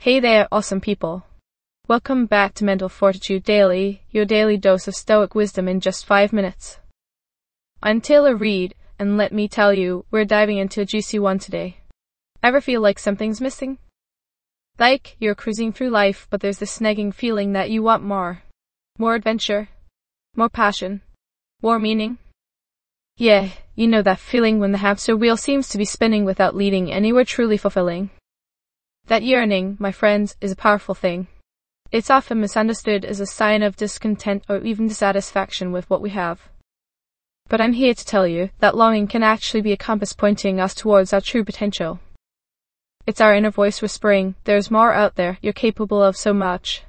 Hey there, awesome people. Welcome back to Mental Fortitude Daily, your daily dose of Stoic wisdom in just 5 minutes. I'm Taylor Reed, and let me tell you, we're diving into a juicy one today. Ever feel like something's missing? Like you're cruising through life, but there's this nagging feeling that you want more. More adventure, more passion, more meaning. Yeah, you know that feeling when the hamster wheel seems to be spinning without leading anywhere truly fulfilling. That yearning, my friends, is a powerful thing. It's often misunderstood as a sign of discontent or even dissatisfaction with what we have. But I'm here to tell you that longing can actually be a compass pointing us towards our true potential. It's our inner voice whispering, there's more out there, you're capable of so much.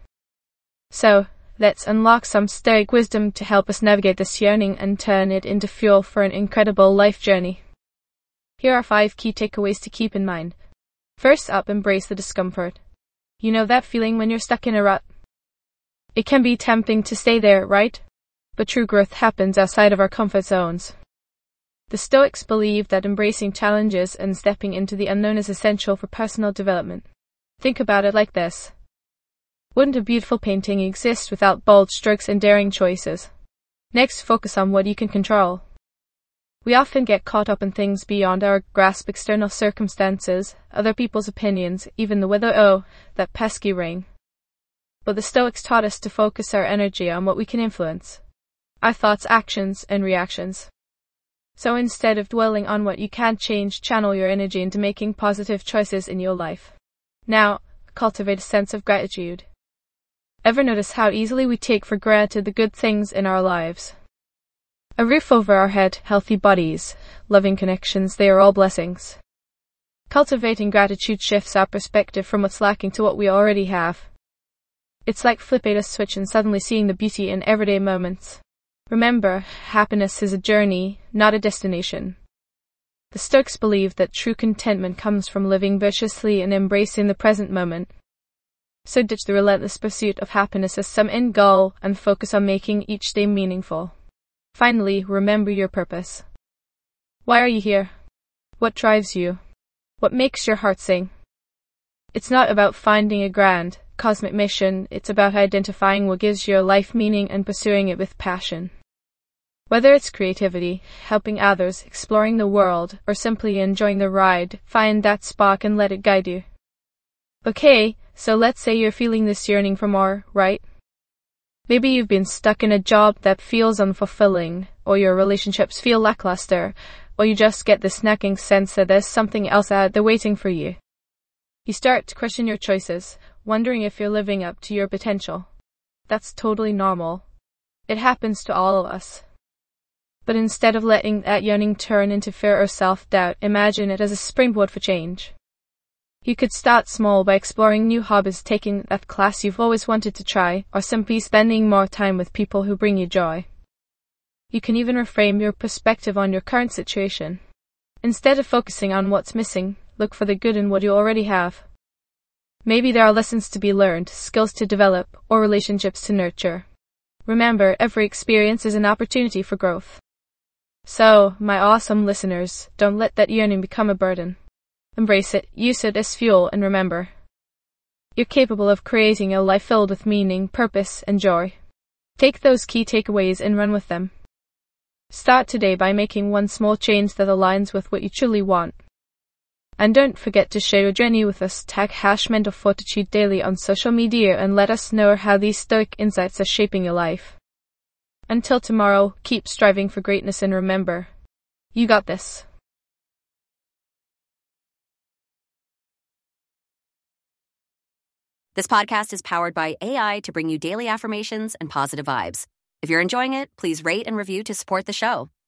So, let's unlock some Stoic wisdom to help us navigate this yearning and turn it into fuel for an incredible life journey. Here are 5 key takeaways to keep in mind. First up, embrace the discomfort. You know that feeling when you're stuck in a rut? It can be tempting to stay there, right? But true growth happens outside of our comfort zones. The Stoics believe that embracing challenges and stepping into the unknown is essential for personal development. Think about it like this. Wouldn't a beautiful painting exist without bold strokes and daring choices? Next, focus on what you can control. We often get caught up in things beyond our grasp: external circumstances, other people's opinions, even the weather, that pesky rain. But the Stoics taught us to focus our energy on what we can influence. Our thoughts, actions, and reactions. So instead of dwelling on what you can't change, channel your energy into making positive choices in your life. Now, cultivate a sense of gratitude. Ever notice how easily we take for granted the good things in our lives? A roof over our head, healthy bodies, loving connections, they are all blessings. Cultivating gratitude shifts our perspective from what's lacking to what we already have. It's like flipping a switch and suddenly seeing the beauty in everyday moments. Remember, happiness is a journey, not a destination. The Stoics believe that true contentment comes from living virtuously and embracing the present moment. So ditch the relentless pursuit of happiness as some end goal and focus on making each day meaningful. Finally, remember your purpose. Why are you here? What drives you? What makes your heart sing? It's not about finding a grand, cosmic mission, it's about identifying what gives your life meaning and pursuing it with passion. Whether it's creativity, helping others, exploring the world, or simply enjoying the ride, find that spark and let it guide you. Okay, so let's say you're feeling this yearning for more, right? Maybe you've been stuck in a job that feels unfulfilling, or your relationships feel lackluster, or you just get this nagging sense that there's something else out there waiting for you. You start to question your choices, wondering if you're living up to your potential. That's totally normal. It happens to all of us. But instead of letting that yearning turn into fear or self-doubt, imagine it as a springboard for change. You could start small by exploring new hobbies, taking that class you've always wanted to try, or simply spending more time with people who bring you joy. You can even reframe your perspective on your current situation. Instead of focusing on what's missing, look for the good in what you already have. Maybe there are lessons to be learned, skills to develop, or relationships to nurture. Remember, every experience is an opportunity for growth. So, my awesome listeners, don't let that yearning become a burden. Embrace it, use it as fuel, and remember, you're capable of creating a life filled with meaning, purpose, and joy. Take those key takeaways and run with them. Start today by making one small change that aligns with what you truly want. And don't forget to share your journey with us. Tag #MentalFortitudeDaily on social media and let us know how these Stoic insights are shaping your life. Until tomorrow, keep striving for greatness and remember, you got this. This podcast is powered by AI to bring you daily affirmations and positive vibes. If you're enjoying it, please rate and review to support the show.